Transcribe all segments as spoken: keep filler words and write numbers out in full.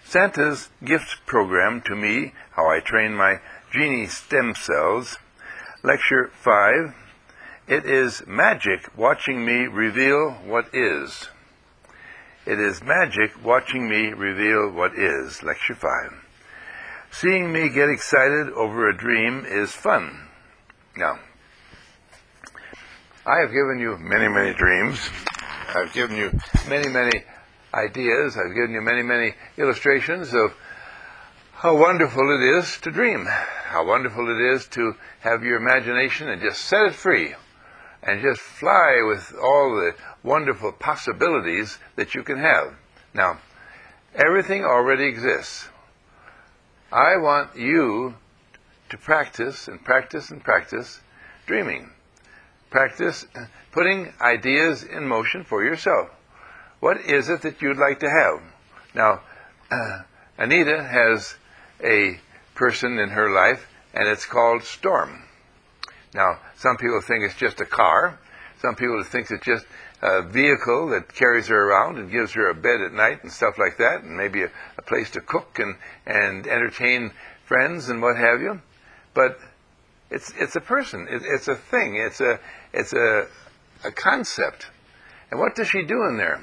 Santa's Gift Program to Me, How I Train My Genie Stem Cells. Lecture five. It is magic watching me reveal what is. It is magic watching me reveal what is. Lecture five. Seeing me get excited over a dream is fun. Now, I have given you many, many dreams. I've given you many, many ideas. I've given you many, many illustrations of how wonderful it is to dream, how wonderful it is to have your imagination and just set it free and just fly with all the wonderful possibilities that you can have. Now, everything already exists. I want you to practice and practice and practice dreaming. Practice putting ideas in motion for yourself. What is it that you'd like to have? Now, uh, Anita has a person in her life, and it's called Storm. Now, some people think it's just a car. Some people think it's just a vehicle that carries her around and gives her a bed at night and stuff like that, and maybe a, a place to cook and, and entertain friends and what have you. But it's it's a person. It, it's a thing. It's a it's a a concept. And what does she do in there?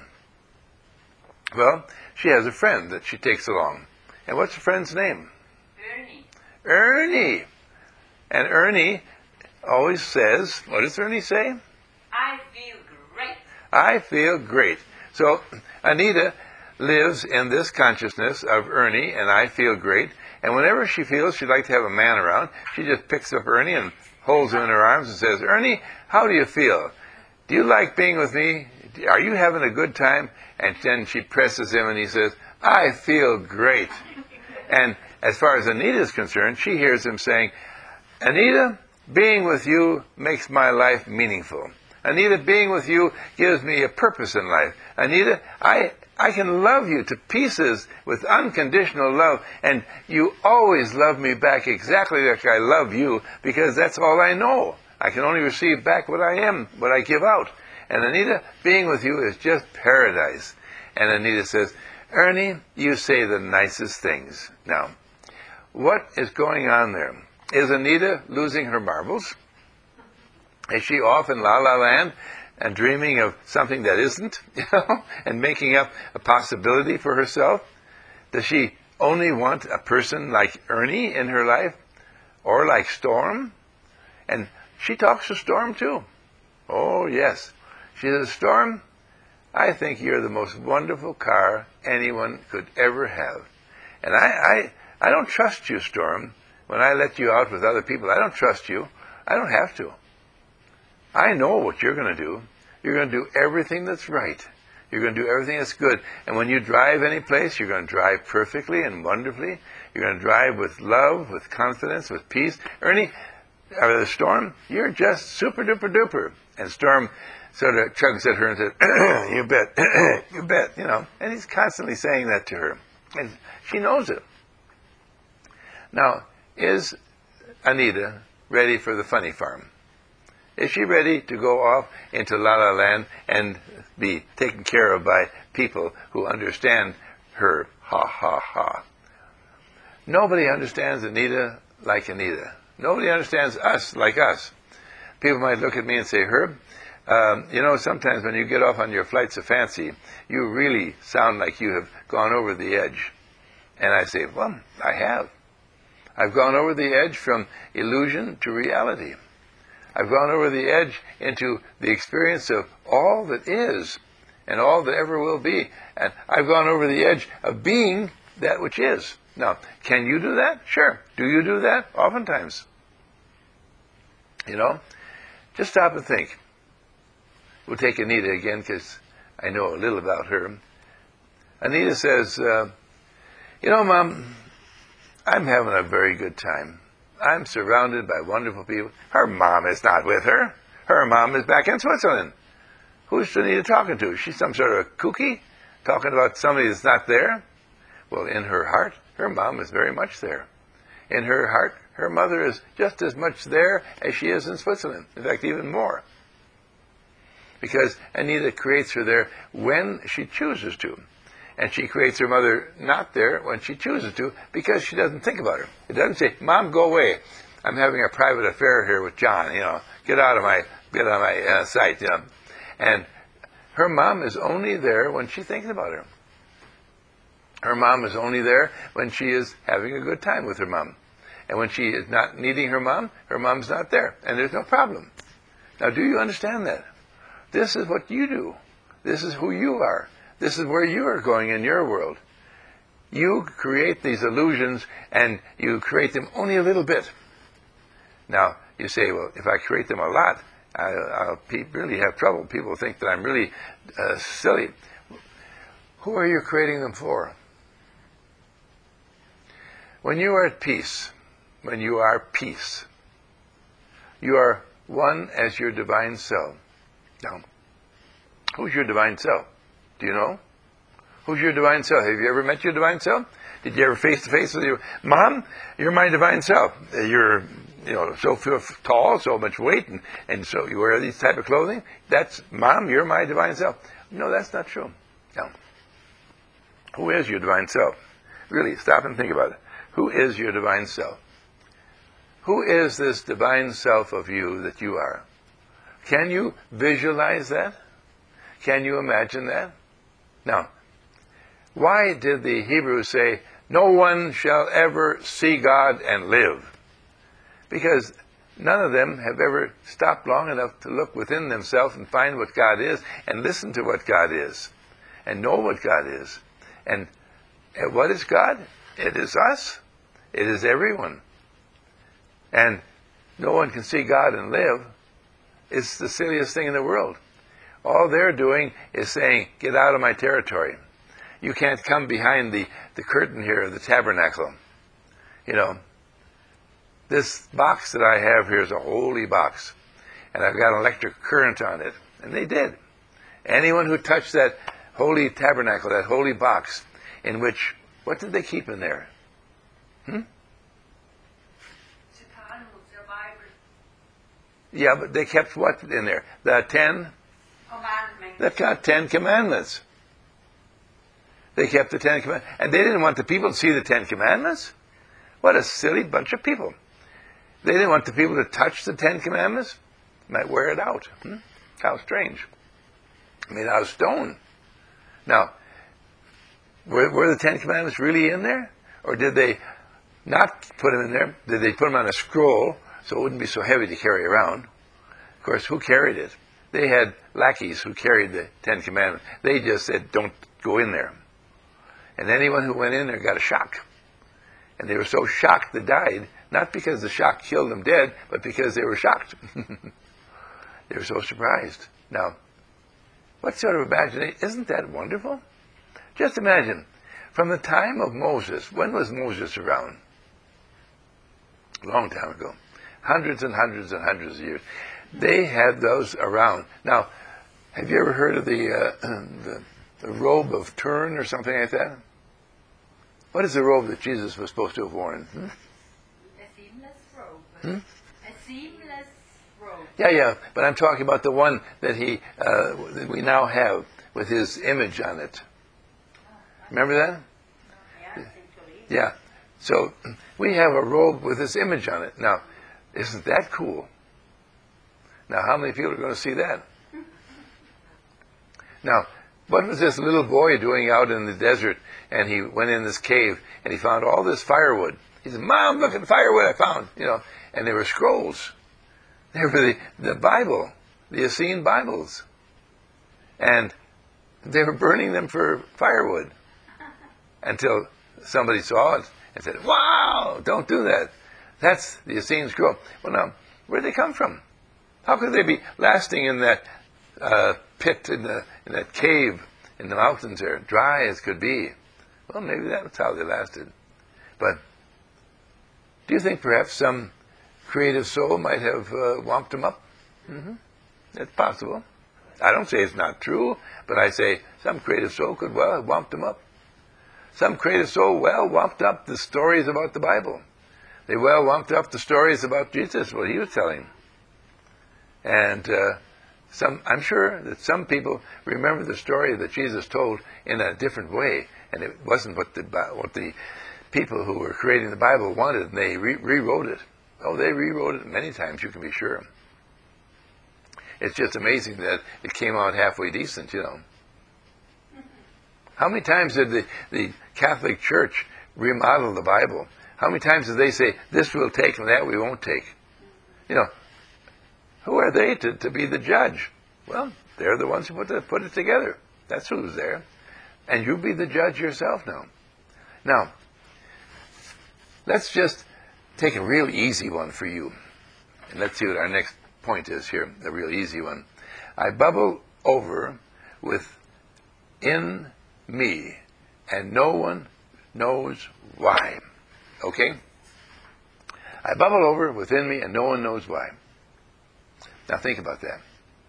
Well, she has a friend that she takes along. And what's the friend's name? Ernie. Ernie. And Ernie always says, what does Ernie say? I feel great. I feel great. So Anita lives in this consciousness of Ernie and I feel great. And whenever she feels she'd like to have a man around, she just picks up Ernie and holds him in her arms and says, Ernie, how do you feel? Do you like being with me? Are you having a good time? And then she presses him and he says, I feel great. And as far as Anita is concerned, she hears him saying, Anita, being with you makes my life meaningful. Anita, being with you gives me a purpose in life. Anita, I I can love you to pieces with unconditional love, and you always love me back exactly like I love you, because that's all I know. I can only receive back what I am, what I give out. And Anita, being with you is just paradise. And Anita says, Ernie, you say the nicest things. Now, what is going on there? Is Anita losing her marbles? Is she off in La La Land and dreaming of something that isn't, you know, and making up a possibility for herself? Does she only want a person like Ernie in her life, or like Storm? And she talks to Storm too. Oh, yes. She says, Storm, I think you're the most wonderful car anyone could ever have. And I, I, I don't trust you, Storm. When I let you out with other people, I don't trust you. I don't have to. I know what you're going to do. You're going to do everything that's right. You're going to do everything that's good. And when you drive any place, you're going to drive perfectly and wonderfully. You're going to drive with love, with confidence, with peace. Ernie, or the Storm, you're just super duper duper. And Storm sort of chugs at her and says, you bet, you bet, you know. And he's constantly saying that to her. And she knows it. Now, is Anita ready for the funny farm? Is she ready to go off into La La Land and be taken care of by people who understand her? Ha, ha, ha. Nobody understands Anita like Anita. Nobody understands us like us. People might look at me and say, Herb, um, you know, sometimes when you get off on your flights of fancy, you really sound like you have gone over the edge. And I say, well, I have. I've gone over the edge from illusion to reality. I've gone over the edge into the experience of all that is and all that ever will be. And I've gone over the edge of being that which is. Now, can you do that? Sure. Do you do that? Oftentimes. You know, just stop and think. We'll take Anita again because I know a little about her. Anita says, uh, you know, Mom, I'm having a very good time. I'm surrounded by wonderful people. Her mom is not with her. Her mom is back in Switzerland. Who's Anita talking to? She's some sort of kooky, talking about somebody that's not there. Well, in her heart, her mom is very much there. In her heart, her mother is just as much there as she is in Switzerland. In fact, even more. Because Anita creates her there when she chooses to. And she creates her mother not there when she chooses to because she doesn't think about her. It doesn't say, Mom, go away. I'm having a private affair here with John. You know, get out of my get out of my uh, sight. You know, and her mom is only there when she's thinking about her. Her mom is only there when she is having a good time with her mom. And when she is not needing her mom, her mom's not there. And there's no problem. Now, do you understand that? This is what you do. This is who you are. This is where you are going in your world. You create these illusions, and you create them only a little bit. Now, you say, well, if I create them a lot, I, I'll pe- really have trouble. People think that I'm really uh, silly. Who are you creating them for? When you are at peace, when you are peace, you are one as your divine self. Now, who's your divine self? Do you know? Who's your divine self? Have you ever met your divine self? Did you ever face to face with your mom? You're my divine self. You're, you know, so tall, so much weight, and, and so you wear these type of clothing. That's, Mom, you're my divine self. No, that's not true. No. Who is your divine self? Really, stop and think about it. Who is your divine self? Who is this divine self of you that you are? Can you visualize that? Can you imagine that? Now, why did the Hebrews say, no one shall ever see God and live? Because none of them have ever stopped long enough to look within themselves and find what God is and listen to what God is and know what God is. And what is God? It is us. It is everyone. And no one can see God and live. It's the silliest thing in the world. All they're doing is saying, get out of my territory. You can't come behind the, the curtain here of the tabernacle. You know, this box that I have here is a holy box. And I've got an electric current on it. And they did. Anyone who touched that holy tabernacle, that holy box, in which, what did they keep in there? Hmm? Yeah, but they kept what in there? The ten? Commandments. They've got ten commandments. They kept the Ten Commandments. And they didn't want the people to see the Ten Commandments. What a silly bunch of people. They didn't want the people to touch the Ten Commandments. Might wear it out. Hmm? How strange. Made out of stone. Now, were, were the Ten Commandments really in there? Or did they not put them in there? Did they put them on a scroll so it wouldn't be so heavy to carry around? Of course, who carried it? They had lackeys who carried the Ten Commandments. They just said, don't go in there. And anyone who went in there got a shock. And they were so shocked they died, not because the shock killed them dead, but because they were shocked. They were so surprised. Now, what sort of imagination? Isn't that wonderful? Just imagine, from the time of Moses, when was Moses around? A long time ago. Hundreds and hundreds and hundreds of years. They had those around. Now, have you ever heard of the, uh, the, the robe of Turin or something like that? What is the robe that Jesus was supposed to have worn? Hmm? A seamless robe. Hmm? A seamless robe. Yeah, yeah, but I'm talking about the one that he uh, that we now have with his image on it. Remember that? Yeah, Yeah. So we have a robe with his image on it. Now, isn't that cool? Now, how many people are going to see that? Now, what was this little boy doing out in the desert? And he went in this cave and he found all this firewood. He said, Mom, look at the firewood I found. You know, and there were scrolls. They were the, the Bible, the Essene Bibles. And they were burning them for firewood until somebody saw it and said, wow, don't do that. That's the Essene Scroll. Well, now, where did they come from? How could they be lasting in that uh, pit, in, the, in that cave in the mountains there, dry as could be? Well, maybe that's how they lasted. But do you think perhaps some creative soul might have uh, womped them up? Mm-hmm. It's possible. I don't say it's not true, but I say some creative soul could well have womped them up. Some creative soul well womped up the stories about the Bible. They well womped up the stories about Jesus, what he was telling. And uh, some, I'm sure that some people remember the story that Jesus told in a different way, and it wasn't what the what the people who were creating the Bible wanted, and they re- rewrote it. Oh, they rewrote it many times, you can be sure. It's just amazing that it came out halfway decent, you know. How many times did the, the Catholic Church remodel the Bible? How many times did they say, this we'll take and that we won't take? You know, who are they to, to be the judge? Well, they're the ones who put, the, put it together. That's who's there. And you be the judge yourself now. Now, let's just take a real easy one for you. And let's see what our next point is here, a real easy one. I bubble over within me, and no one knows why. Okay? I bubble over within me, and no one knows why. Now think about that.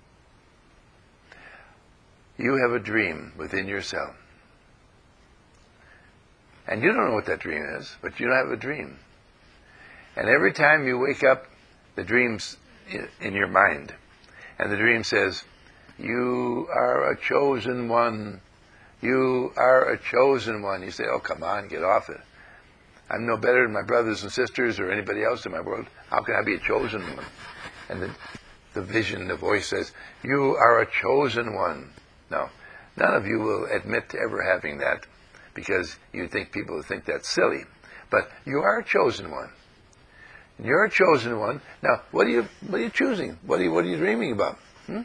You have a dream within yourself. And you don't know what that dream is, but you have a dream. And every time you wake up, the dream's in your mind. And the dream says, you are a chosen one. You are a chosen one. You say, oh, come on, get off it. I'm no better than my brothers and sisters or anybody else in my world. How can I be a chosen one? And the, the vision, the voice says, you are a chosen one. No, none of you will admit to ever having that because you think people will think that's silly. But you are a chosen one. You're a chosen one. Now, what are you, what are you choosing? What are you, what are you dreaming about? Hmm?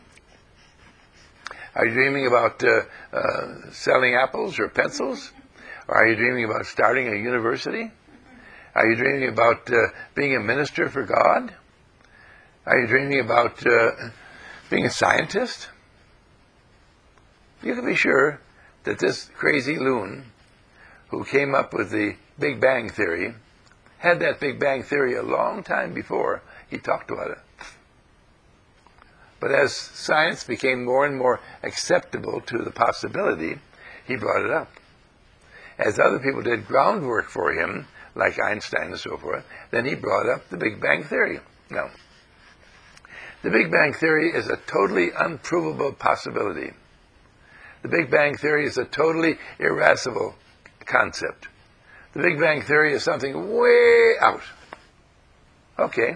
Are you dreaming about uh, uh, selling apples or pencils? Or are you dreaming about starting a university? Are you dreaming about uh, being a minister for God? Are you dreaming about uh, being a scientist? You can be sure that this crazy loon who came up with the Big Bang Theory had that Big Bang Theory a long time before he talked about it. But as science became more and more acceptable to the possibility, he brought it up. As other people did groundwork for him, like Einstein and so forth, then he brought up the Big Bang Theory. Now, the Big Bang Theory is a totally unprovable possibility. The Big Bang Theory is a totally irascible concept. The Big Bang Theory is something way out. Okay.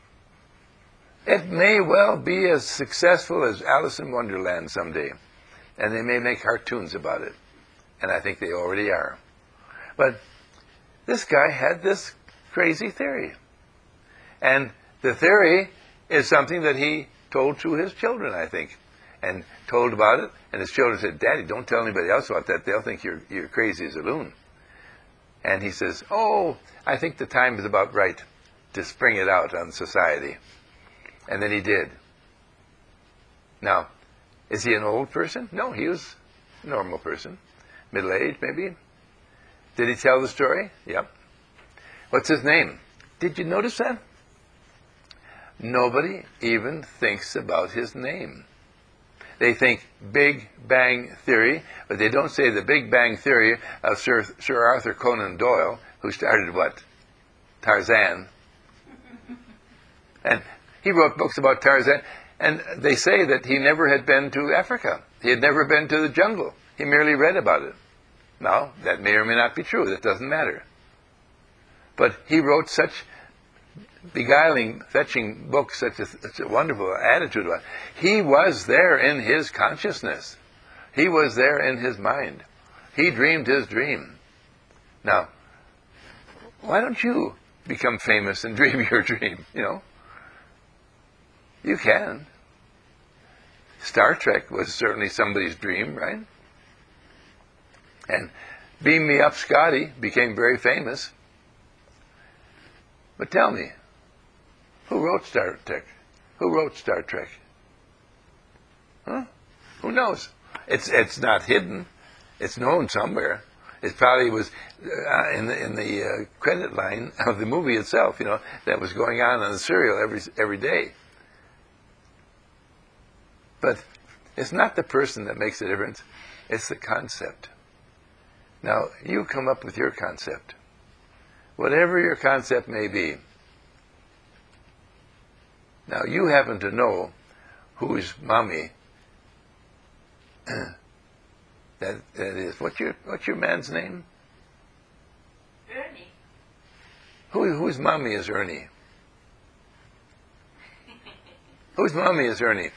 It may well be as successful as Alice in Wonderland someday, and they may make cartoons about it, and I think they already are. But this guy had this crazy theory, and the theory is something that he told to his children, I think, and told about it, and his children said, Daddy, don't tell anybody else about that. They'll think you're, you're crazy as a loon. And he says, oh, I think the time is about right to spring it out on society. And then he did. Now, is he an old person? No, he was a normal person. Middle-aged, maybe. Did he tell the story? Yep. What's his name? Did you notice that? Nobody even thinks about his name. They think Big Bang Theory, but they don't say the Big Bang Theory of Sir, Sir Arthur Conan Doyle, who started what? Tarzan. And he wrote books about Tarzan, and they say that he never had been to Africa. He had never been to the jungle. He merely read about it. Now, that may or may not be true. That doesn't matter. But he wrote such beguiling, fetching books, such a, such a wonderful attitude about it. He was there in his consciousness. He was there in his mind. He dreamed his dream. Now, why don't you become famous and dream your dream, you know? You can. Star Trek was certainly somebody's dream, right? And Beam Me Up Scotty became very famous. But tell me, who wrote Star Trek? Who wrote Star Trek? Huh? Who knows? It's it's not hidden. It's known somewhere. It probably was uh, in the in the uh, credit line of the movie itself. You know, that was going on on the serial every every day. But it's not the person that makes the difference. It's the concept. Now, you come up with your concept. Whatever your concept may be. Now, you happen to know whose mommy that that is. What's your what's your man's name? Ernie. Who whose mommy is Ernie? Whose mommy is Ernie?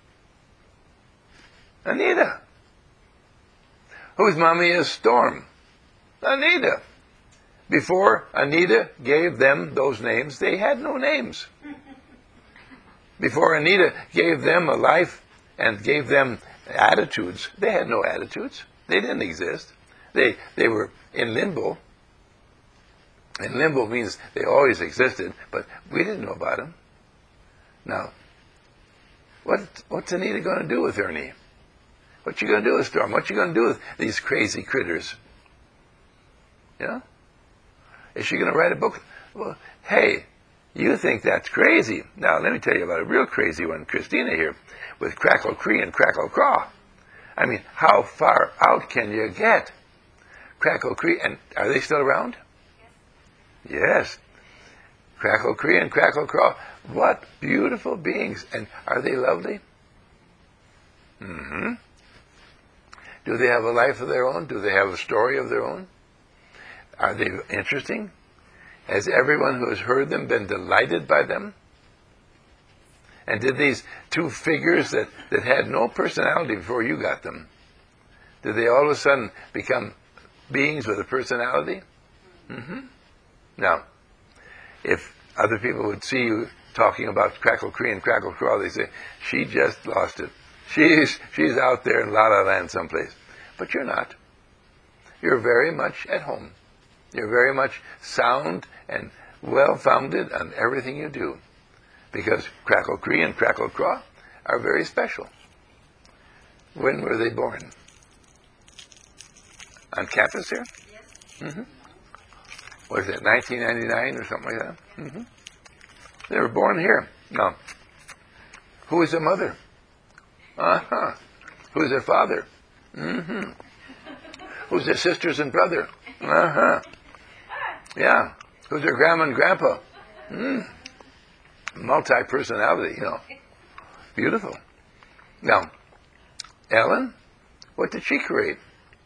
Anita. Whose mommy is Storm? Anita. Before Anita gave them those names, they had no names. Before Anita gave them a life and gave them attitudes, they had no attitudes. They didn't exist. They they were in limbo. And limbo means they always existed, but we didn't know about them. Now, what what's Anita going to do with Ernie? What you going to do with Storm? What you going to do with these crazy critters? You know? Is she going to write a book? Well, hey, you think that's crazy. Now, let me tell you about a real crazy one. Christina here with Crackle Cree and Crackle Craw. I mean, how far out can you get? Crackle Cree, and are they still around? Yes. Yes. Crackle Cree and Crackle Craw. What beautiful beings. And are they lovely? Mm-hmm. Do they have a life of their own? Do they have a story of their own? Are they interesting? Has everyone who has heard them been delighted by them? And did these two figures that, that had no personality before you got them, did they all of a sudden become beings with a personality? Mm-hmm. Now, if other people would see you talking about Crackle Cree and Crackle Craw, they say, she just lost it. She's, she's out there in La La Land someplace. But you're not. You're very much at home. You're very much sound and well-founded on everything you do. Because Crackle Cree and Crackle Craw are very special. When were they born? On campus here? Yes. Mm-hmm. Was it nineteen ninety-nine or something like that? Mm-hmm. They were born here. Now, who is their mother? Uh-huh. Who's their father? Mm-hmm. Who's their sisters and brother? Uh-huh. Yeah. Who's their grandma and grandpa? Mm. Multi-personality, you know. Beautiful. Now, Ellen, what did she create?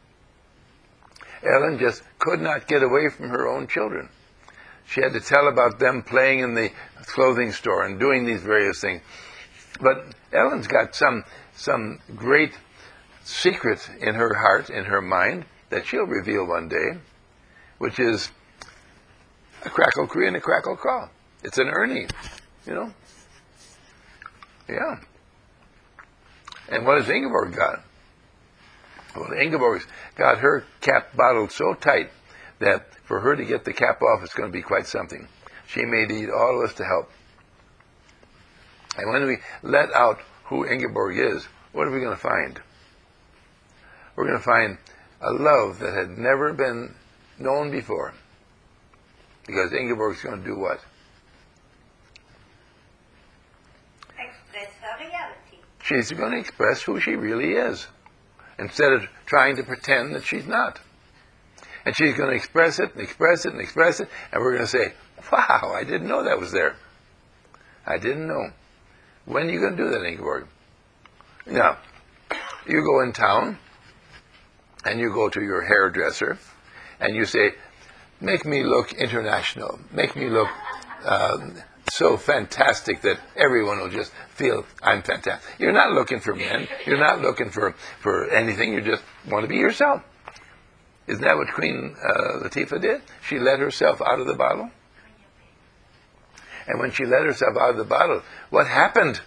Ellen just could not get away from her own children. She had to tell about them playing in the clothing store and doing these various things. But Ellen's got some some great secret in her heart, in her mind, that she'll reveal one day, which is a Crackle Cree and a Crackle Craw. It's an Ernie, you know? Yeah. And what has Ingeborg got? Well, Ingeborg's got her cap bottled so tight that for her to get the cap off, it's going to be quite something. She may need all of us to help. And when we let out who Ingeborg is, what are we going to find? We're going to find a love that had never been known before. Because Ingeborg's going to do what? Express her reality. She's going to express who she really is, instead of trying to pretend that she's not. And she's going to express it and express it and express it, and we're going to say, wow, I didn't know that was there. I didn't know. When are you going to do that, Ingeborg? Now, you go in town, and you go to your hairdresser, and you say, make me look international. Make me look um, so fantastic that everyone will just feel I'm fantastic. You're not looking for men. You're not looking for, for anything. You just want to be yourself. Isn't that what Queen uh, Latifah did? She let herself out of the bottle. And when she let herself out of the bottle, what happened?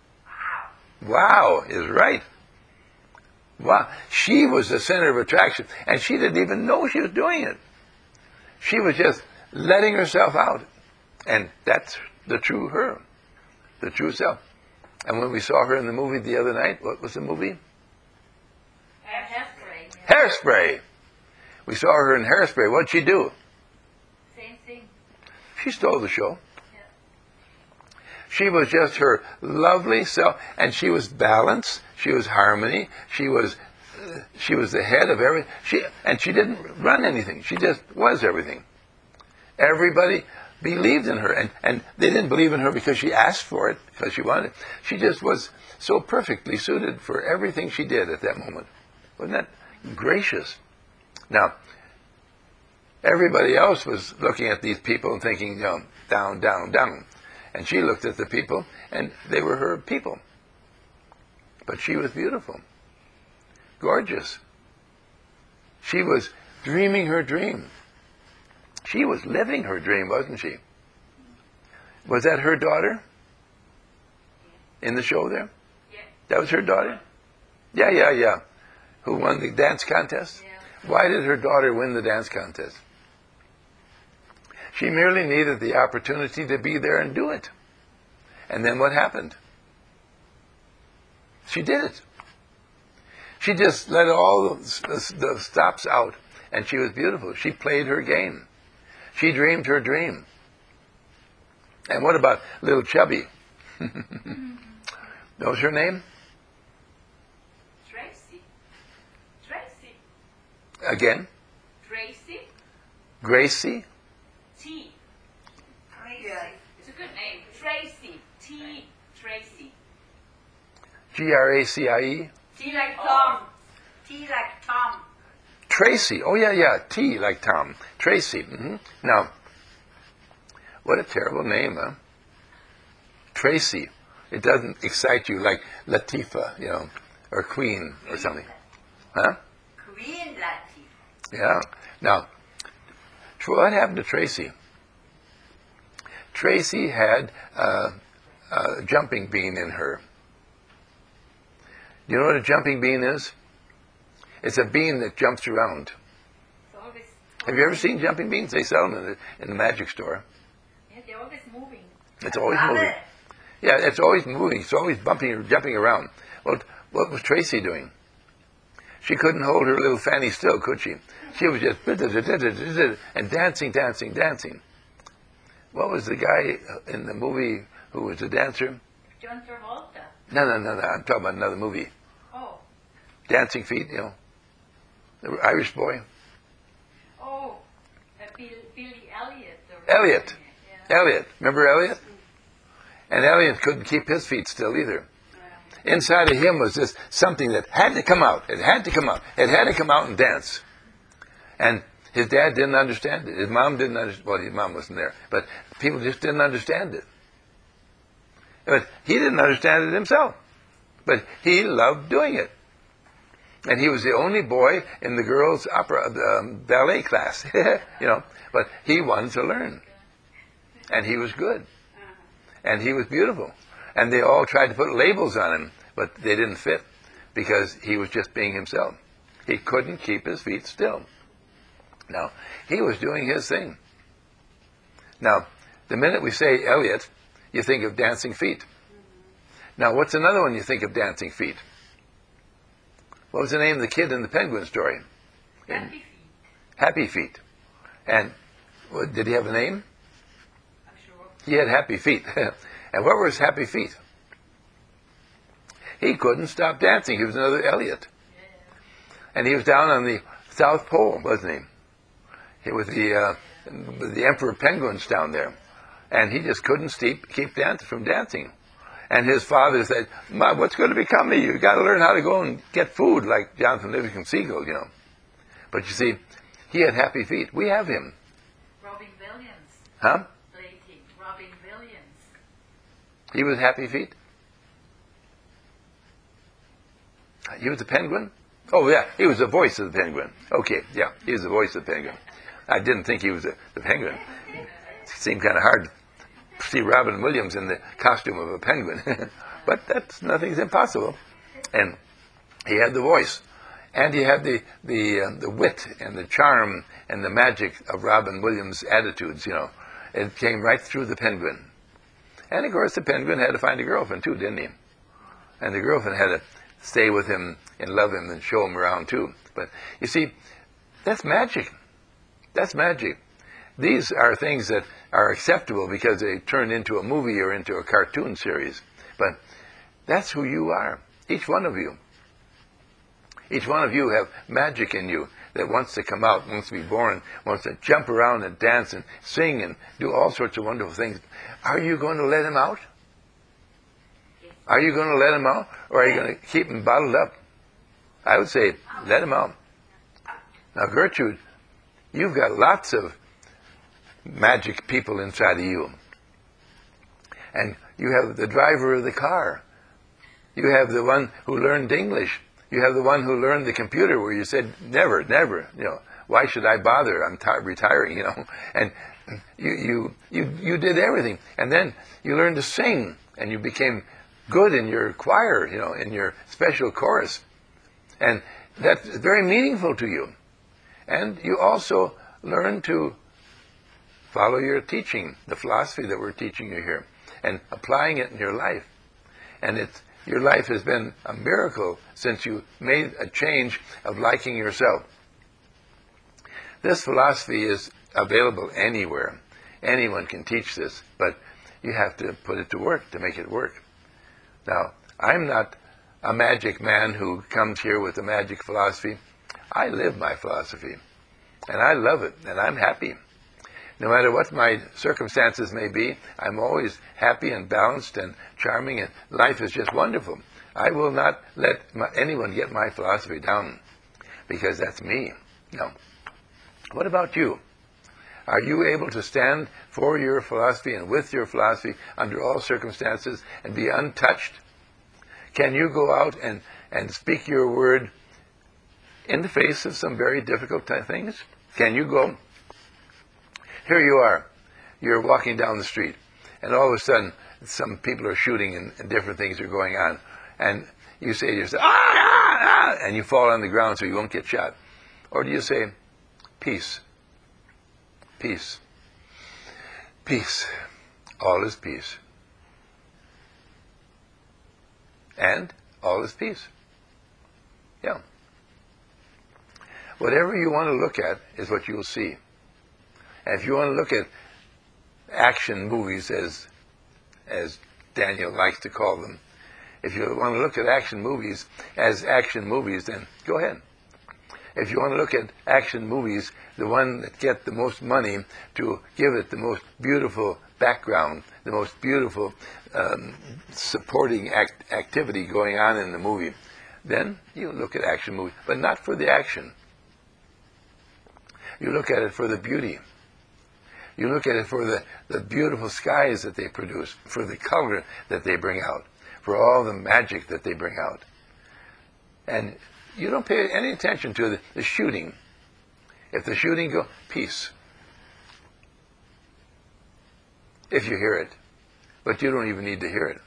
Wow is right. Wow. She was the center of attraction, and she didn't even know she was doing it. She was just letting herself out. And that's the true her, the true self. And when we saw her in the movie the other night, what was the movie? Hairspray. Hairspray. We saw her in Hairspray. What'd she do? Same thing. She stole the show. Yeah. She was just her lovely self, and she was balance. She was harmony. She was, uh, she was the head of everything. She and she didn't run anything. She just was everything. Everybody believed in her. And, and they didn't believe in her because she asked for it, because she wanted it. She just was so perfectly suited for everything she did at that moment. Wasn't that gracious? Now, everybody else was looking at these people and thinking, you know, down, down, down. And she looked at the people, and they were her people. But she was beautiful, gorgeous. She was dreaming her dream. She was living her dream, wasn't she? Was that her daughter in the show there? Yeah. That was her daughter? Yeah, yeah, yeah. Who won the dance contest? Yeah. Why did her daughter win the dance contest? She merely needed the opportunity to be there and do it. And then what happened? She did it. She just let all the, the stops out, and she was beautiful. She played her game. She dreamed her dream. And what about little Chubby? What was her name? Tracy. Tracy. Again? Tracy. Gracie? T. Tracy. It's a good name. Tracy. T. Tracy. G R A C I E? T like Tom. T like Tom. Tracy. Oh, yeah, yeah. T like Tom. Tracy. Mm-hmm. Now, what a terrible name, huh? Tracy. It doesn't excite you like Latifah, you know, or Queen or something. Huh? Queen Latifah. Yeah. Now, what happened to Tracy? Tracy had uh, a jumping bean in her. You know what a jumping bean is? It's a bean that jumps around. It's always, Have you ever seen jumping beans? They sell them in the, in the magic store. yeah, they're always moving. It's always Love moving. it. Yeah, it's always moving. It's always bumping or jumping around. Well, what was Tracy doing? She couldn't hold her little fanny still, could she? She was just and dancing, dancing, dancing. What was the guy in the movie who was a dancer? John Travolta. No, no, no, no. I'm talking about another movie. Oh. Dancing Feet, you know. The Irish boy. Oh. Uh, Bill, Billy Elliot. Elliot. Yeah. Elliot. Remember Elliot? And Elliot couldn't keep his feet still either. Inside of him was this something that had to come out. It had to come out. It had to come out and dance. And his dad didn't understand it. His mom didn't understand. Well, his mom wasn't there. But people just didn't understand it. But he didn't understand it himself. But he loved doing it. And he was the only boy in the girls' opera, um, ballet class. you know. But he wanted to learn. And he was good. And he was beautiful. And they all tried to put labels on him, but they didn't fit because he was just being himself. He couldn't keep his feet still. Now, he was doing his thing. Now, the minute we say Elliot, you think of Dancing Feet. Now, what's another one you think of Dancing Feet? What was the name of the kid in the Penguin story? Happy Feet. Happy Feet. And what, did he have a name? I'm sure. He had happy feet. And what were his happy feet? He couldn't stop dancing. He was another Elliot. Yeah. And he was down on the South Pole, wasn't he? He was the uh, the Emperor Penguins down there. And he just couldn't keep, keep dancing from dancing. And his father said, "Ma, what's going to become of you? You've got to learn how to go and get food like Jonathan Livingston Seagull, you know." But you see, he had happy feet. We have him. Robin Williams. Huh? Lady. Robin Williams. He was happy feet? He was the penguin? Oh, yeah, he was the voice of the penguin. Okay, yeah, he was the voice of the penguin. I didn't think he was the, the penguin. It seemed kind of hard to see Robin Williams in the costume of a penguin. But that's, nothing's impossible. And he had the voice. And he had the, the, uh, the wit and the charm and the magic of Robin Williams' attitudes, you know. It came right through the penguin. And, of course, the penguin had to find a girlfriend, too, didn't he? And the girlfriend had to stay with him and love him and show him around, too. But, you see, that's magic. That's magic. These are things that are acceptable because they turn into a movie or into a cartoon series. But that's who you are, each one of you. Each one of you have magic in you that wants to come out, wants to be born, wants to jump around and dance and sing and do all sorts of wonderful things. Are you going to let him out? Are you going to let him out, or are you going to keep him bottled up? I would say, let him out. Now, Gertrude, you've got lots of magic people inside of you. And you have the driver of the car. You have the one who learned English. You have the one who learned the computer, where you said, never, never, you know, why should I bother? I'm t- retiring, you know. And you, you, you, you did everything. And then you learned to sing, and you became good in your choir, you know, in your special chorus. And that's very meaningful to you. And you also learn to follow your teaching, the philosophy that we're teaching you here, and applying it in your life. And it's, your life has been a miracle since you made a change of liking yourself. This philosophy is available anywhere. Anyone can teach this, but you have to put it to work to make it work. Now, I'm not a magic man who comes here with a magic philosophy. I live my philosophy, and I love it, and I'm happy. No matter what my circumstances may be, I'm always happy and balanced and charming, and life is just wonderful. I will not let my, anyone get my philosophy down, because that's me. No. What about you? Are you able to stand for your philosophy and with your philosophy under all circumstances and be untouched? Can you go out and, and speak your word in the face of some very difficult things? Can you go? Here you are. You're walking down the street, and all of a sudden some people are shooting and, and different things are going on. And you say to yourself, ah, ah, ah, and you fall on the ground so you won't get shot. Or do you say, peace, peace, peace, all is peace. And all is peace. Yeah. Whatever you want to look at is what you'll see. And if you want to look at action movies, as as Daniel likes to call them, if you want to look at action movies as action movies, then go ahead. If you want to look at action movies, the one that get the most money to give it the most beautiful background, the most beautiful um, supporting act- activity going on in the movie, then you look at action movies, but not for the action. You look at it for the beauty. You look at it for the, the beautiful skies that they produce, for the color that they bring out, for all the magic that they bring out. And you don't pay any attention to the, the shooting. If the shooting goes, peace. If you hear it. But you don't even need to hear it.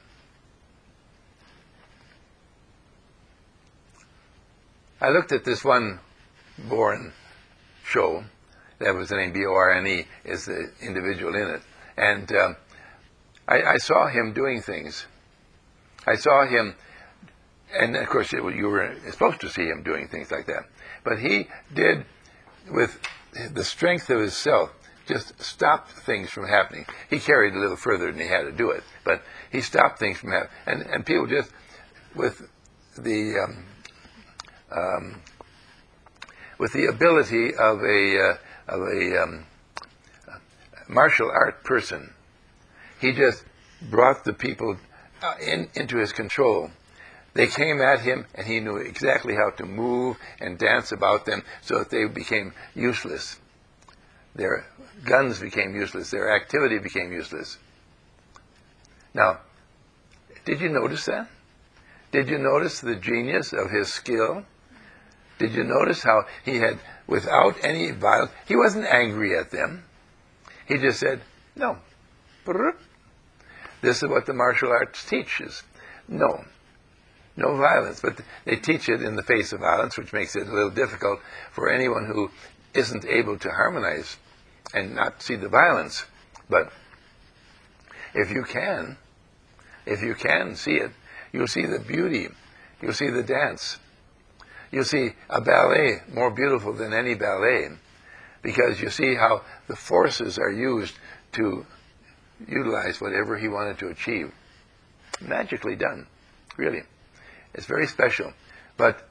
I looked at this one Bourne show. That was the name, B O R N E, is the individual in it. And um, I, I saw him doing things. I saw him, and of course it, you were supposed to see him doing things like that. But he did, with the strength of his self, just stopped things from happening. He carried a little further than he had to do it, but he stopped things from happening. And, and people just, with the um, um, with the ability of a uh, of a um, martial art person, he just brought the people uh, in, into his control. They came at him, and he knew exactly how to move and dance about them so that they became useless. Their guns became useless. Their activity became useless. Now, did you notice that? Did you notice the genius of his skill? Did you notice how he had, without any violence, he wasn't angry at them. He just said, no. This is what the martial arts teaches. No. No violence. But they teach it in the face of violence, which makes it a little difficult for anyone who isn't able to harmonize and not see the violence. But if you can, if you can see it, you'll see the beauty. You'll see the dance. You'll see a ballet more beautiful than any ballet, because you see how the forces are used to utilize whatever he wanted to achieve. Magically done, really. It's very special. But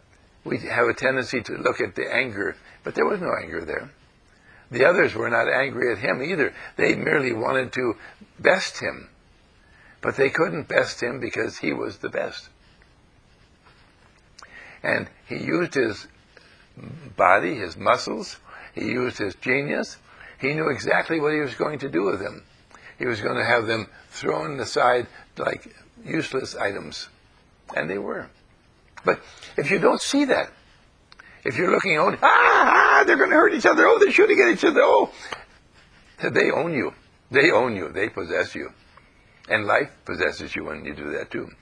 we have a tendency to look at the anger, but there was no anger there. The others were not angry at him either. They merely wanted to best him. But they couldn't best him because he was the best. And he used his body, his muscles, he used his genius. He knew exactly what he was going to do with them. He was going to have them thrown aside like useless items. And they were. But if you don't see that, if you're looking out, ah, ah, they're going to hurt each other, oh, they're shooting at each other, oh, they own you. They own you. They possess you. And life possesses you when you do that too.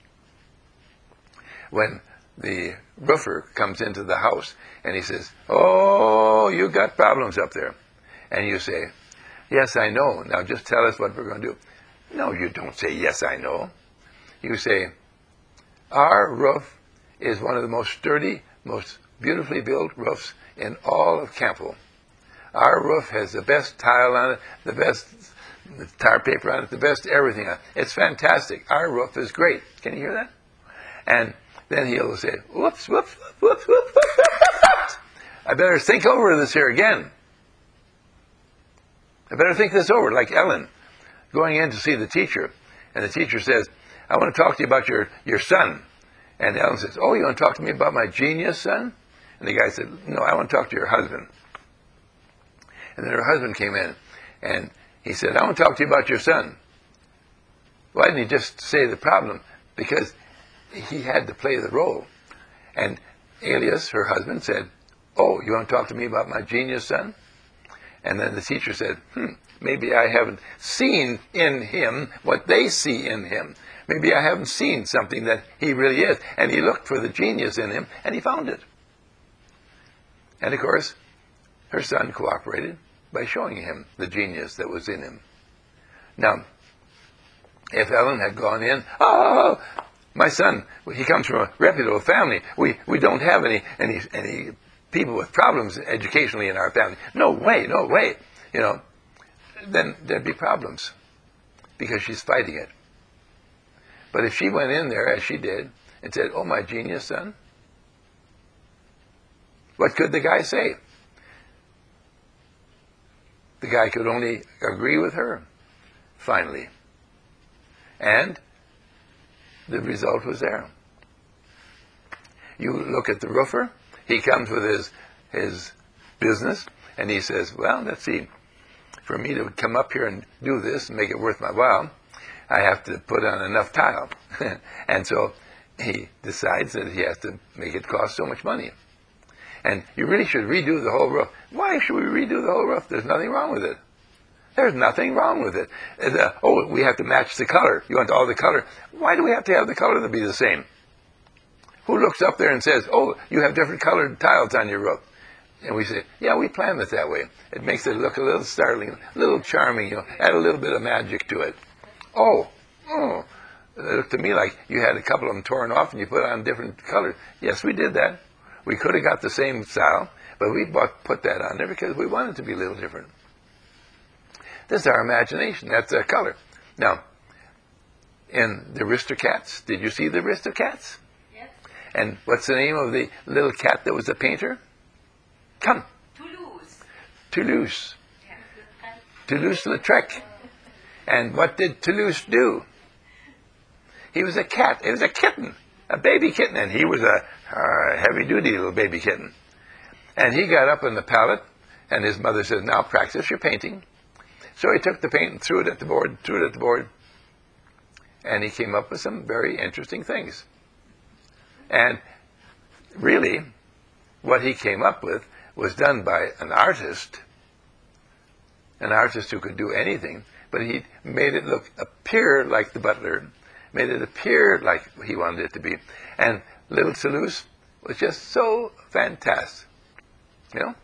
When the roofer comes into the house and he says, oh, you got problems up there. And you say, yes, I know. Now just tell us what we're going to do. No, you don't say, yes, I know. You say, our roof is one of the most sturdy, most beautifully built roofs in all of Campbell. Our roof has the best tile on it, the best tar paper on it, the best everything on it. It's fantastic. Our roof is great. Can you hear that? And then he'll say, whoops, whoops, whoops, whoops, whoops, whoops. I better think over this here again. I better think this over, like Ellen going in to see the teacher. And the teacher says, I want to talk to you about your, your son. And Ellen says, oh, you want to talk to me about my genius son? And the guy said, no, I want to talk to your husband. And then her husband came in, and he said, I want to talk to you about your son. Why didn't he just say the problem? Because he had to play the role. And Elias, her husband, said, oh, you want to talk to me about my genius son? And then the teacher said, hmm, maybe I haven't seen in him what they see in him. Maybe I haven't seen something that he really is. And he looked for the genius in him, and he found it. And of course, her son cooperated by showing him the genius that was in him. Now, if Ellen had gone in, oh, my son, he comes from a reputable family. We we don't have any any any people with problems educationally in our family. No way, no way. You know, then there'd be problems because she's fighting it. But if she went in there, as she did, and said, oh, my genius son, what could the guy say? The guy could only agree with her, finally. And the result was there. You look at the roofer, he comes with his, his business, and he says, well, let's see, for me to come up here and do this and make it worth my while, I have to put on enough tile. And so he decides that he has to make it cost so much money. And you really should redo the whole roof. Why should we redo the whole roof? There's nothing wrong with it. There's nothing wrong with it. The, oh, we have to match the color. You want all the color. Why do we have to have the color to be the same? Who looks up there and says, oh, you have different colored tiles on your roof? And we say, yeah, we planned it that way. It makes it look a little startling, a little charming, you know, add a little bit of magic to it. Oh, oh, it looked to me like you had a couple of them torn off and you put on different colors. Yes, we did that. We could have got the same style, but we bought, put that on there because we wanted it to be a little different. This is our imagination. That's our color. Now, in the Aristocats, did you see the Aristocats? Yes. And what's the name of the little cat that was a painter? Come. Toulouse. Toulouse. Toulouse-Lautrec. And what did Toulouse do? He was a cat. It was a kitten, a baby kitten, and he was a uh, heavy-duty little baby kitten. And he got up on the palette, and his mother said, now practice your painting. So he took the paint and threw it at the board, threw it at the board, and he came up with some very interesting things. And really, what he came up with was done by an artist, an artist who could do anything, but he made it look, appear like the butler, made it appear like he wanted it to be. And little Toulouse was just so fantastic, you know?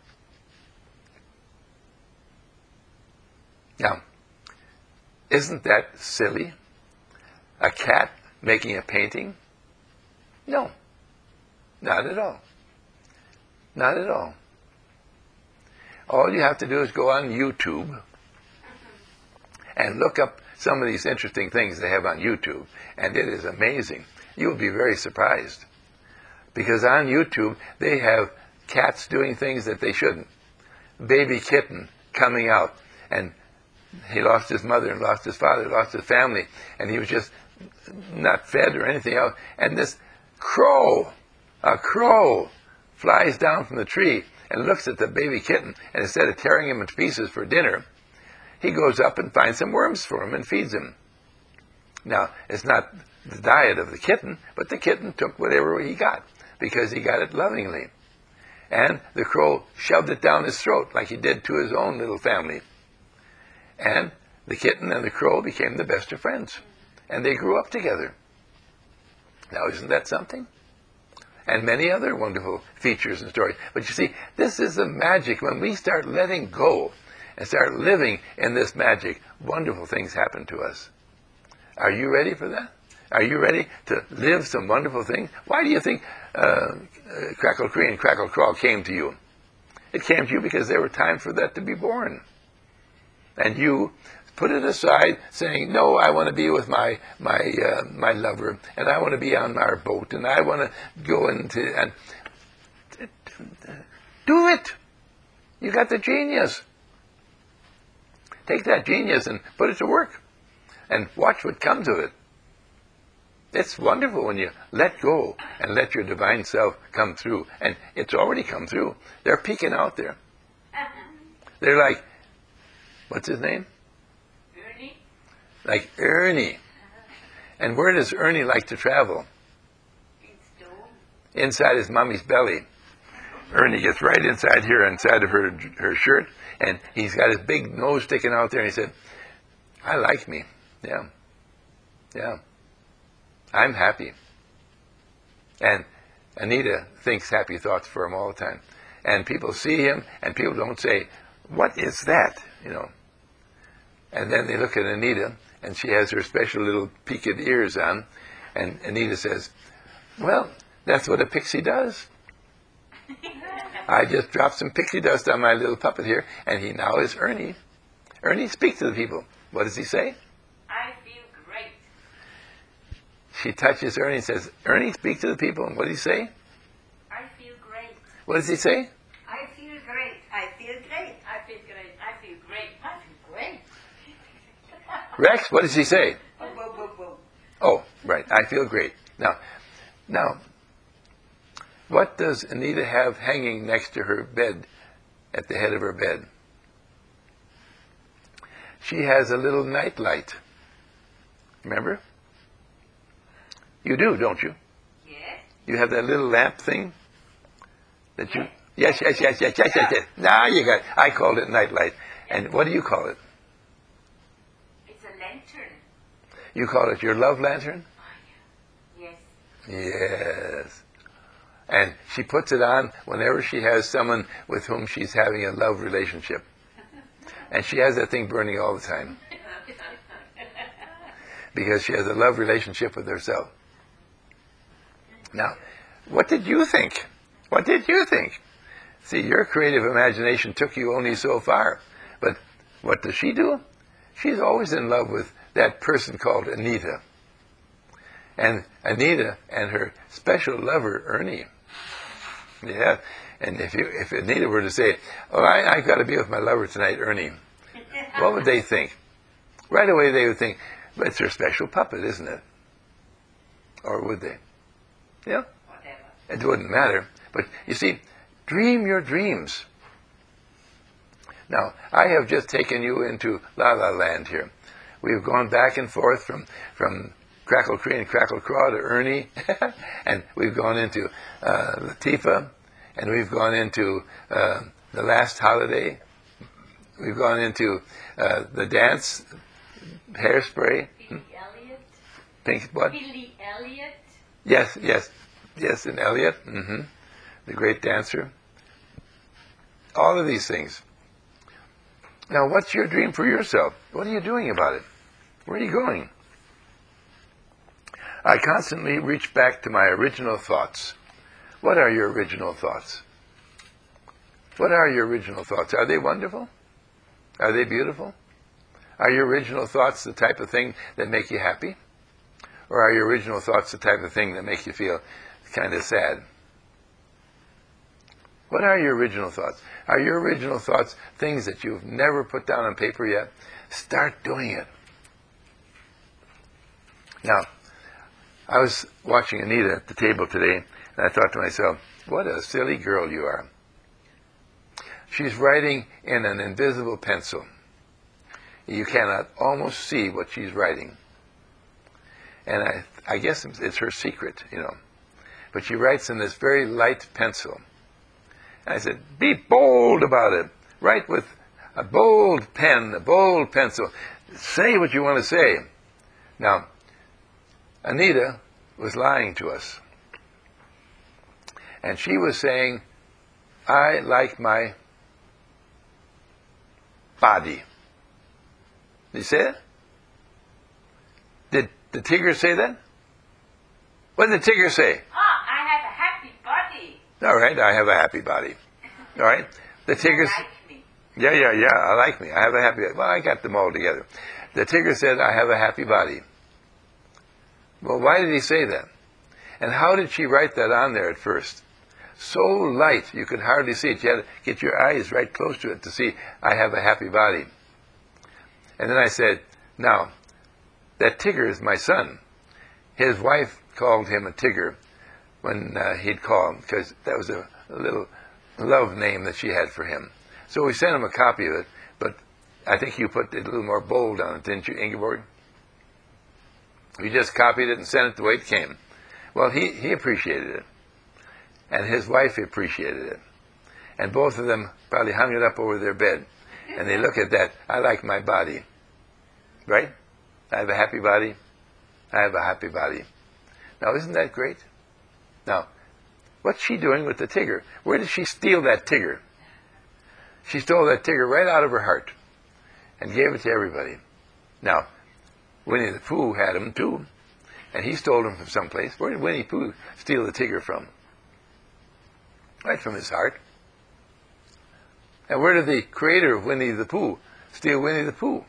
Now, isn't that silly? A cat making a painting? No, not at all. Not at all. All you have to do is go on YouTube and look up some of these interesting things they have on YouTube, and it is amazing. You'll be very surprised. Because on YouTube, they have cats doing things that they shouldn't. Baby kitten coming out, and he lost his mother and lost his father, lost his family, and he was just not fed or anything else. And this crow, a crow, flies down from the tree and looks at the baby kitten, and instead of tearing him into pieces for dinner, he goes up and finds some worms for him and feeds him. Now, it's not the diet of the kitten, but the kitten took whatever he got, because he got it lovingly. And the crow shoved it down his throat like he did to his own little family. And the kitten and the crow became the best of friends. And they grew up together. Now, isn't that something? And many other wonderful features and stories. But you see, this is the magic. When we start letting go and start living in this magic, wonderful things happen to us. Are you ready for that? Are you ready to live some wonderful things? Why do you think uh, uh, Crackle Cree and Crackle Crawl came to you? It came to you because there were time for that to be born. And you put it aside, saying, no, I want to be with my my uh, my lover, and I want to be on our boat, and I want to go into, and do it. You got the genius. Take that genius and put it to work, and watch what comes of it. It's wonderful when you let go and let your divine self come through. And it's already come through. They're peeking out there. They're like, what's his name? Ernie. Like Ernie. And where does Ernie like to travel? Inside his mommy's belly. Ernie gets right inside here, inside of her her shirt, and he's got his big nose sticking out there, and he said, I like me. Yeah. Yeah. I'm happy. And Anita thinks happy thoughts for him all the time. And people see him, and people don't say, what is that? You know. And then they look at Anita, and she has her special little peaked ears on, and Anita says, well, that's what a pixie does. I just dropped some pixie dust on my little puppet here, and he now is Ernie. Ernie speaks to the people. What does he say? I feel great. She touches Ernie and says, Ernie, speak to the people. And what does he say? I feel great. What does he say? I feel great. I feel great. I feel great. I feel great. I feel great. Rex, what does he say? Oh, whoa, whoa, whoa. Oh, right. I feel great. Now, now, what does Anita have hanging next to her bed, at the head of her bed? She has a little night light. Remember? You do, don't you? Yes. You have that little lamp thing that you... Yes. Yes, yes, yes, yes, yes, yes, yes. Now you got it. I called it night light. And what do you call it? It's a lantern. You call it your love lantern? Oh, yeah. Yes. Yes. And she puts it on whenever she has someone with whom she's having a love relationship. And she has that thing burning all the time. Because she has a love relationship with herself. Now, what did you think? What did you think? See, your creative imagination took you only so far. But what does she do? She's always in love with that person called Anita. And Anita and her special lover, Ernie. Yeah, and if you if Anita were to say, oh, I, I've got to be with my lover tonight, Ernie, what would they think? Right away they would think, well, it's her special puppet, isn't it? Or would they? Yeah? Whatever. It wouldn't matter. But you see, dream your dreams. Now, I have just taken you into La La Land here. We've gone back and forth from, from Crackle Cree and Crackle Craw to Ernie, and we've gone into uh, Latifah, and we've gone into uh, The Last Holiday. We've gone into uh, the dance, Hairspray. Billy Elliot. Pink, what? Billy Elliot. Yes, yes, yes, and Elliot, mm-hmm, the great dancer. All of these things. Now, what's your dream for yourself? What are you doing about it? Where are you going? I constantly reach back to my original thoughts. What are your original thoughts? What are your original thoughts? Are they wonderful? Are they beautiful? Are your original thoughts the type of thing that make you happy? Or are your original thoughts the type of thing that make you feel kind of sad? What are your original thoughts? Are your original thoughts things that you've never put down on paper yet? Start doing it. Now, I was watching Anita at the table today, and I thought to myself, what a silly girl you are. She's writing in an invisible pencil. You cannot almost see what she's writing. And I, I guess it's her secret, you know. But she writes in this very light pencil. And I said, be bold about it. Write with a bold pen, a bold pencil. Say what you want to say. Now, Anita was lying to us. And she was saying, I like my body. Did you say that? Did the Tigger say that? What did the Tigger say? Ah, I have a happy body. All right, I have a happy body. All right? The Tigger I like me. Yeah, yeah, yeah, I like me. I have a happy body. Well, I got them all together. The Tigger said, I have a happy body. Well, why did he say that? And how did she write that on there at first? So light, you could hardly see it. You had to get your eyes right close to it to see, I have a happy body. And then I said, now, that Tigger is my son. His wife called him a Tigger when uh, he'd call him, because that was a, a little love name that she had for him. So we sent him a copy of it, but I think you put it a little more bold on it, didn't you, Ingeborg? You just copied it and sent it the way it came. Well, he, he appreciated it. And his wife appreciated it. And both of them probably hung it up over their bed. And they look at that, I like my body. Right? I have a happy body. I have a happy body. Now, isn't that great? Now, what's she doing with the Tigger? Where did she steal that Tigger? She stole that Tigger right out of her heart and gave it to everybody. Now, Winnie the Pooh had him too, and he stole him from someplace. Where did Winnie the Pooh steal the Tigger from? Right from his heart. And where did the creator of Winnie the Pooh steal Winnie the Pooh?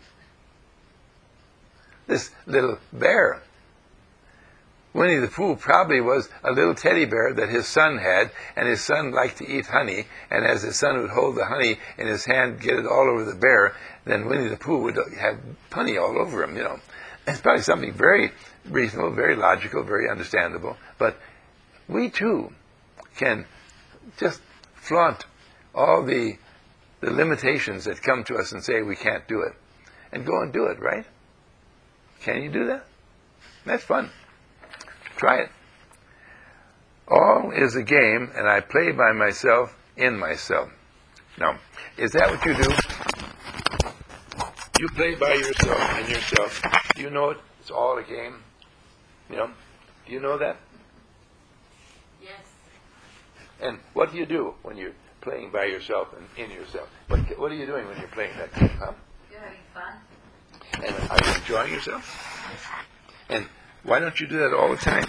This little bear. Winnie the Pooh probably was a little teddy bear that his son had, and his son liked to eat honey, and as his son would hold the honey in his hand, get it all over the bear, then Winnie the Pooh would have honey all over him, you know. It's probably something very reasonable, very logical, very understandable, but we too can just flaunt all the, the limitations that come to us and say we can't do it, and go and do it, right? Can you do that? That's fun. Try it. All is a game, and I play by myself in myself. Now, is that what you do? You play by yourself in yourself. Do you know it? It's all a game. You know? Do you know that? Yes. And what do you do when you're playing by yourself and in yourself? What, what are you doing when you're playing that game, huh? You're having fun. And are you enjoying yourself? And why don't you do that all the time?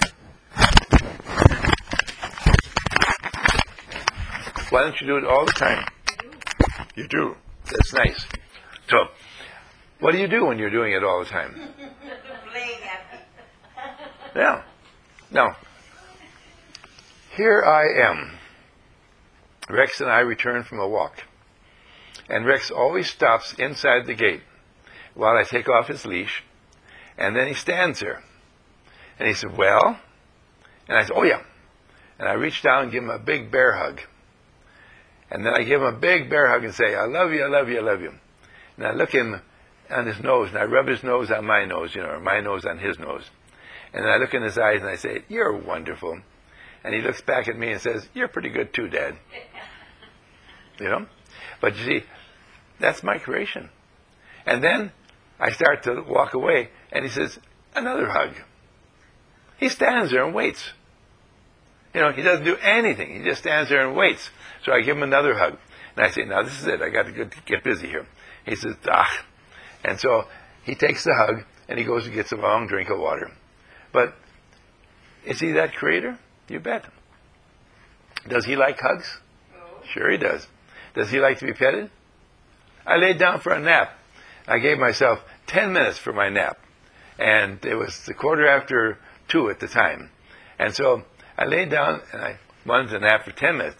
Why don't you do it all the time? You do. That's nice. So, what do you do when you're doing it all the time? Playing happy. Yeah. Now, here I am. Rex and I return from a walk. And Rex always stops inside the gate while I take off his leash. And then he stands there. And he said, well? And I said, oh, yeah. And I reach down and give him a big bear hug. And then I give him a big bear hug and say, I love you, I love you, I love you. And I look him on his nose, and I rub his nose on my nose, you know, or my nose on his nose. And then I look in his eyes and I say, you're wonderful. And he looks back at me and says, you're pretty good too, Dad. You know? But you see, that's my creation. And then I start to walk away, and he says, another hug. He stands there and waits. You know, he doesn't do anything. He just stands there and waits. So I give him another hug. And I say, now this is it. I got to get busy here. He says, ah. And so he takes the hug, and he goes and gets a long drink of water. But is he that creator? You bet. Does he like hugs? No. Sure he does. Does he like to be petted? I laid down for a nap. I gave myself ten minutes for my nap. And it was the quarter after two at the time. And so I laid down, and I wanted to nap for ten minutes.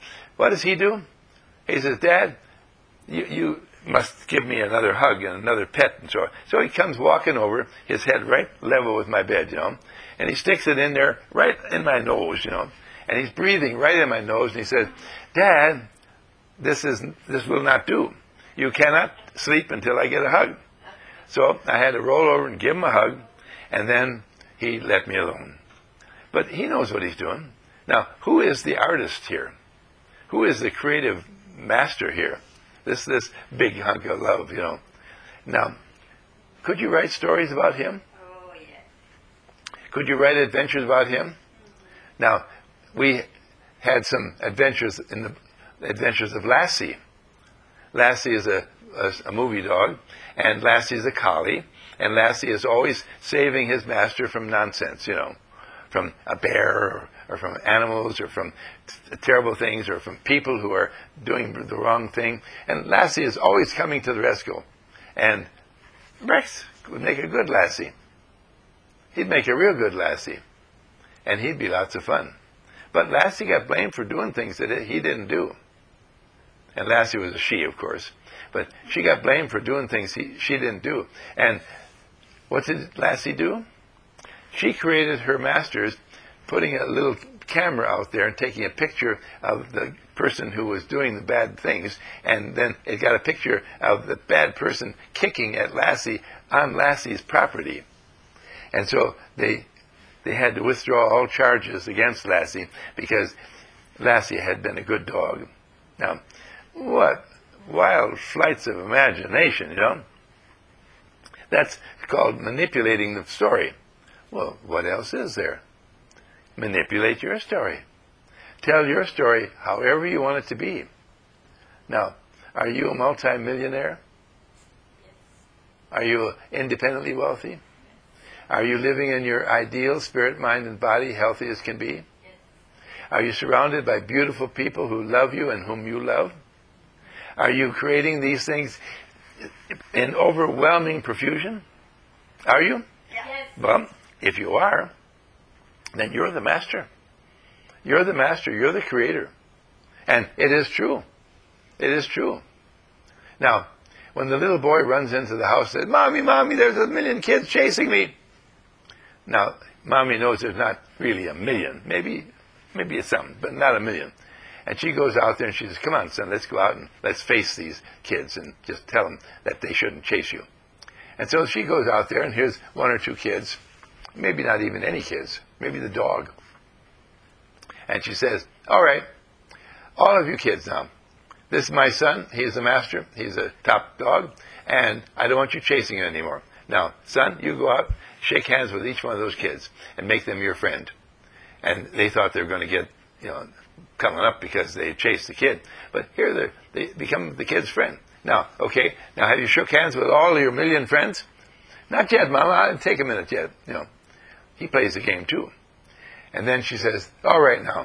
what does he do? He says, Dad, you, you must give me another hug and another pet and so on. So he comes walking over, his head right level with my bed, you know, and he sticks it in there right in my nose, you know, and he's breathing right in my nose, and he says, Dad, this is this will not do. You cannot sleep until I get a hug. So I had to roll over and give him a hug, and then he let me alone. But he knows what he's doing. Now, who is the artist here? Who is the creative master here? This this big hunk of love, you know. Now, could you write stories about him? Oh, yes. Could you write adventures about him? Mm-hmm. Now, we had some adventures in the Adventures of Lassie. Lassie is a, a, a movie dog, and Lassie is a collie, and Lassie is always saving his master from nonsense, you know, from a bear or, or from animals or from t- terrible things or from people who are doing the wrong thing. And Lassie is always coming to the rescue. And Rex would make a good Lassie. He'd make a real good Lassie. And he'd be lots of fun. But Lassie got blamed for doing things that he didn't do. And Lassie was a she, of course. But she got blamed for doing things he, she didn't do. And what did Lassie do? She created her masters, putting a little camera out there and taking a picture of the person who was doing the bad things. And then it got a picture of the bad person kicking at Lassie on Lassie's property. And so they they had to withdraw all charges against Lassie because Lassie had been a good dog. Now, what wild flights of imagination, you know? That's called manipulating the story. Well, what else is there? Manipulate your story. Tell your story however you want it to be. Now, are you a multimillionaire? Yes. Are you independently wealthy? Are you living in your ideal spirit, mind, and body, healthy as can be? Yes. Are you surrounded by beautiful people who love you and whom you love? Are you creating these things in overwhelming profusion? Are you? Yes. Well, if you are, then you're the master. You're the master. You're the creator. And it is true. It is true. Now, when the little boy runs into the house and says, Mommy, Mommy, there's a million kids chasing me. Now, Mommy knows there's not really a million. Maybe, maybe it's some, but not a million. And she goes out there and she says, come on, son, let's go out and let's face these kids and just tell them that they shouldn't chase you. And so she goes out there, and here's one or two kids, maybe not even any kids, maybe the dog. And she says, all right, all of you kids now, this is my son. He's the master. He's a top dog, and I don't want you chasing him anymore. Now, son, you go out, shake hands with each one of those kids, and make them your friend. And they thought they were going to get, you know, coming up because they chased the kid. But here they become the kid's friend. Now, okay, now have you shook hands with all your million friends? Not yet, Mama. It'll take a minute yet. You know, he plays the game too. And then she says, all right now,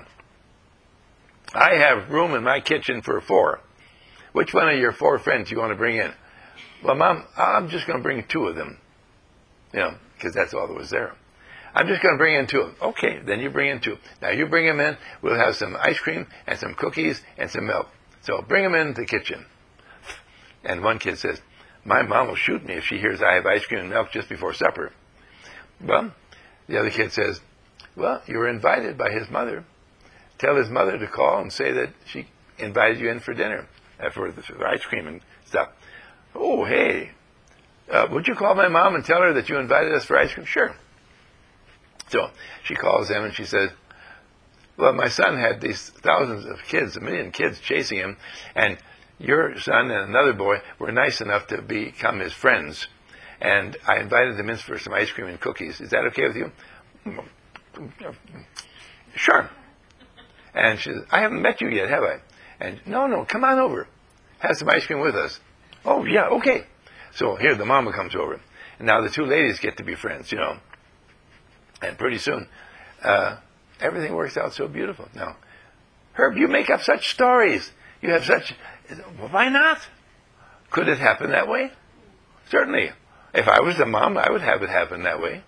I have room in my kitchen for four. Which one of your four friends you want to bring in? Well, Mom, I'm just going to bring two of them. You know, because that's all that was there. I'm just going to bring in two of them. Okay, then you bring in two. Now you bring them in. We'll have some ice cream and some cookies and some milk. So bring them into the kitchen. And one kid says, my mom will shoot me if she hears I have ice cream and milk just before supper. Well, the other kid says, well, you were invited by his mother. Tell his mother to call and say that she invited you in for dinner, uh, for, the, for ice cream and stuff. Oh, hey, uh, would you call my mom and tell her that you invited us for ice cream? Sure. So she calls them and she says, well, my son had these thousands of kids, a million kids chasing him, and your son and another boy were nice enough to become his friends. And I invited them in for some ice cream and cookies. Is that okay with you? Sure. And she says, I haven't met you yet, have I? And no, no, come on over. Have some ice cream with us. Oh, yeah, okay. So here the mama comes over. And now the two ladies get to be friends, you know. And pretty soon, uh, everything works out so beautiful. Now, Herb, you make up such stories. You have such... Well, why not? Could it happen that way? Certainly. If I was the mom, I would have it happen that way.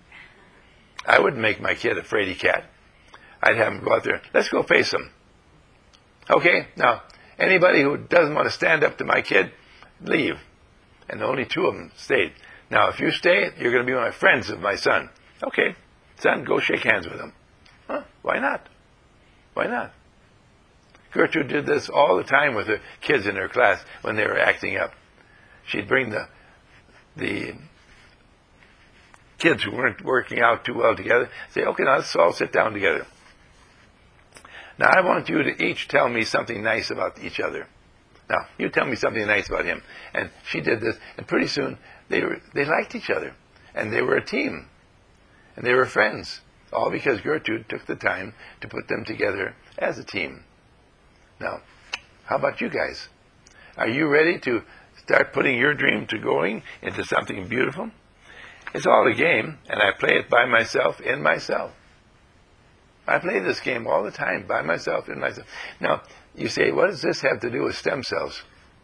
I wouldn't make my kid a fraidy cat. I'd have him go out there. Let's go face him. Okay, now, anybody who doesn't want to stand up to my kid, leave. And only two of them stayed. Now, if you stay, you're going to be my friends of my son. Okay, son, go shake hands with him. Huh? Why not? Why not? Gertrude did this all the time with her kids in her class when they were acting up. She'd bring the the kids who weren't working out too well together, say, okay, now let's all sit down together. Now, I want you to each tell me something nice about each other. Now, you tell me something nice about him. And she did this, and pretty soon they were they liked each other, and they were a team, and they were friends, all because Gertrude took the time to put them together as a team. Now, how about you guys? Are you ready to start putting your dream to going into something beautiful? It's all a game, and I play it by myself, in myself. I play this game all the time, by myself, in myself. Now, you say, what does this have to do with stem cells?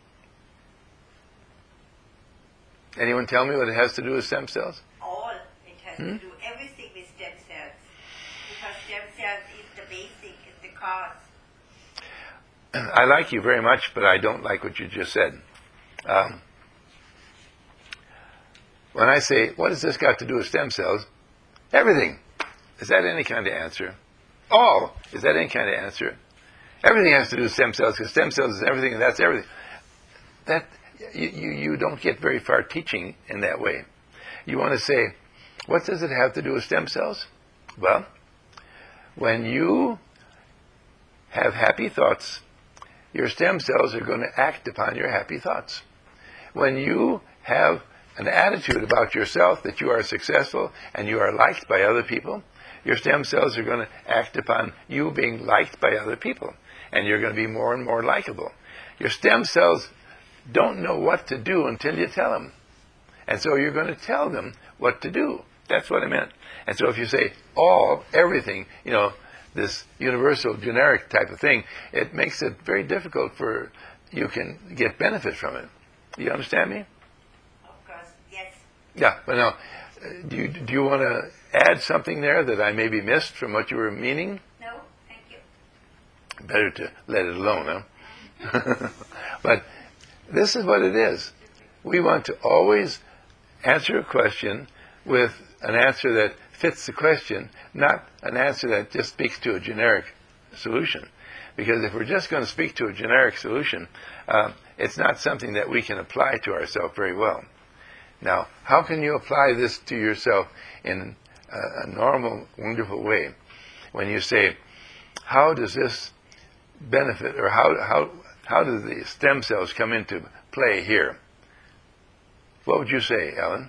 Anyone tell me what it has to do with stem cells? All. It has Hmm? to do everything with stem cells. Because stem cells is the basic, is the cause. I like you very much, but I don't like what you just said. Um, when I say, what has this got to do with stem cells? Everything. Is that any kind of answer? All. Is that any kind of answer? Everything has to do with stem cells, because stem cells is everything, and that's everything. That you, you, you don't get very far teaching in that way. You want to say, what does it have to do with stem cells? Well, when you have happy thoughts, your stem cells are going to act upon your happy thoughts. When you have an attitude about yourself that you are successful and you are liked by other people, your stem cells are going to act upon you being liked by other people, and you're going to be more and more likable. Your stem cells don't know what to do until you tell them. And so you're going to tell them what to do. That's what I meant. And so if you say all, everything, you know, this universal, generic type of thing, it makes it very difficult for you can get benefit from it. You understand me? Of course, yes. Yeah, but now, uh, do you, do you want to add something there that I maybe missed from what you were meaning? No, thank you. Better to let it alone, huh? But this is what it is. We want to always answer a question with an answer that fits the question, not an answer that just speaks to a generic solution. Because if we're just going to speak to a generic solution, uh, it's not something that we can apply to ourselves very well. Now, how can you apply this to yourself in a, a normal, wonderful way? When you say, how does this benefit, or how, how, how do the stem cells come into play here? What would you say, Ellen?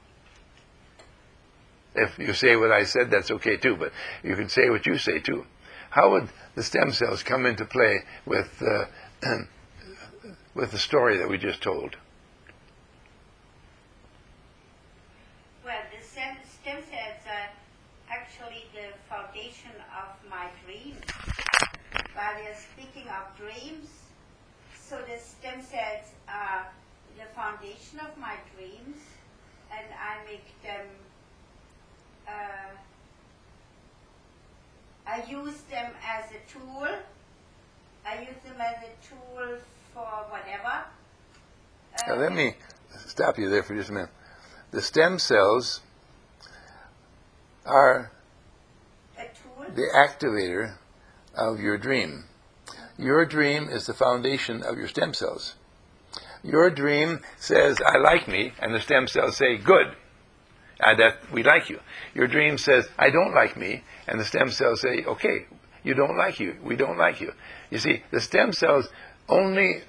If you say what I said, that's okay too, but you can say what you say too. How would the stem cells come into play with, uh, with the story that we just told? Well, the stem, stem cells are actually the foundation of my dreams. While we are speaking of dreams, so the stem cells are the foundation of my dreams, and I make them Uh, I use them as a tool. I use them as a tool for whatever. Uh, Now, let me stop you there for just a minute. The stem cells are a tool. the activator of your dream. Your dream is the foundation of your stem cells. Your dream says, I like me, and the stem cells say, good. Uh, that we like you. Your dream says, I don't like me, and the stem cells say, okay, you don't like you, we don't like you. You see, the stem cells only,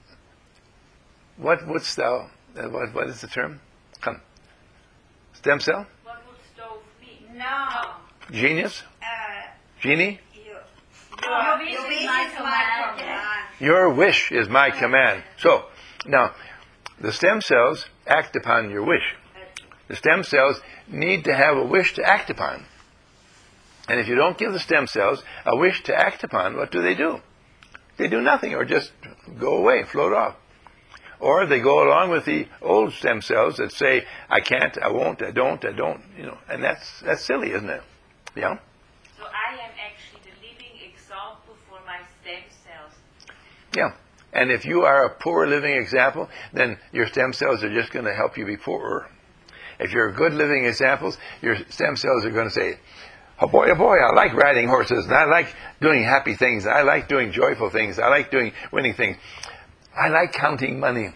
what wouldst thou, uh, what, what is the term? Come. Stem cell? What would stove be? No. Genius? Uh, Genie? you, Your your, wish your is wish my is my command. command. Your wish is my command. So, now, the stem cells act upon your wish. The stem cells need to have a wish to act upon. And if you don't give the stem cells a wish to act upon, what do they do? They do nothing, or just go away, float off. Or they go along with the old stem cells that say, I can't, I won't, I don't, I don't, you know, and that's that's silly, isn't it? Yeah? So I am actually the living example for my stem cells. Yeah. And if you are a poor living example, then your stem cells are just going to help you be poorer. If you're a good living example, your stem cells are going to say, oh boy, oh boy, I like riding horses, and I like doing happy things, I like doing joyful things, I like doing winning things. I like counting money.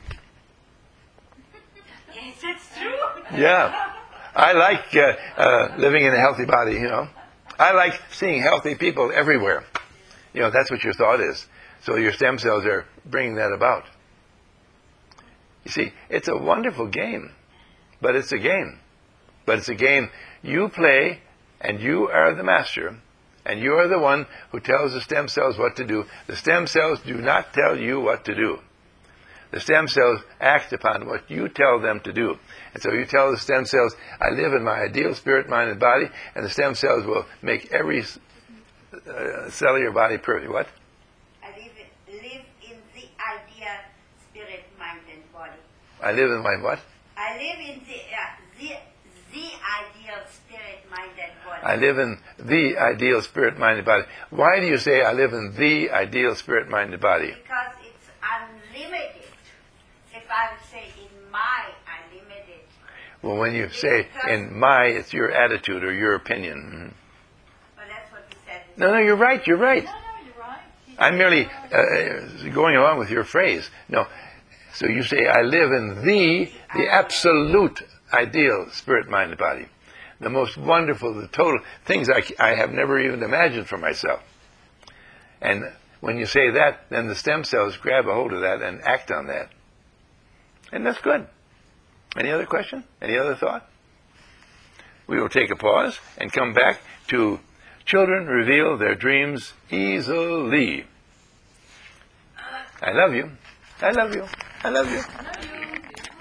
Yes, that's true. Yeah. I like uh, uh, living in a healthy body, you know. I like seeing healthy people everywhere. You know, that's what your thought is. So your stem cells are bringing that about. You see, it's a wonderful game. But it's a game. But it's a game you play, and you are the master. And you are the one who tells the stem cells what to do. The stem cells do not tell you what to do. The stem cells act upon what you tell them to do. And so you tell the stem cells, I live in my ideal spirit, mind, and body, and the stem cells will make every uh, cell of your body perfect. What? I live, live in the idea, spirit, mind, and body. I live in my what? I live in the, uh, the, the ideal spirit, mind, and body. I live in the ideal spirit, mind, and body. Why do you say I live in the ideal spirit, mind, and body? Because it's unlimited. If I would say in my unlimited. Well, when you say in my, it's your attitude or your opinion. Well, that's what you said. No, no, you're right, you're right. No, no, you're right. I'm merely uh, going along with your phrase. No. So you say, I live in the, the absolute ideal spirit, mind, and body. The most wonderful, the total things I, I have never even imagined for myself. And when you say that, then the stem cells grab a hold of that and act on that. And that's good. Any other question? Any other thought? We will take a pause and come back to children reveal their dreams easily. I love you. I love you. I love you.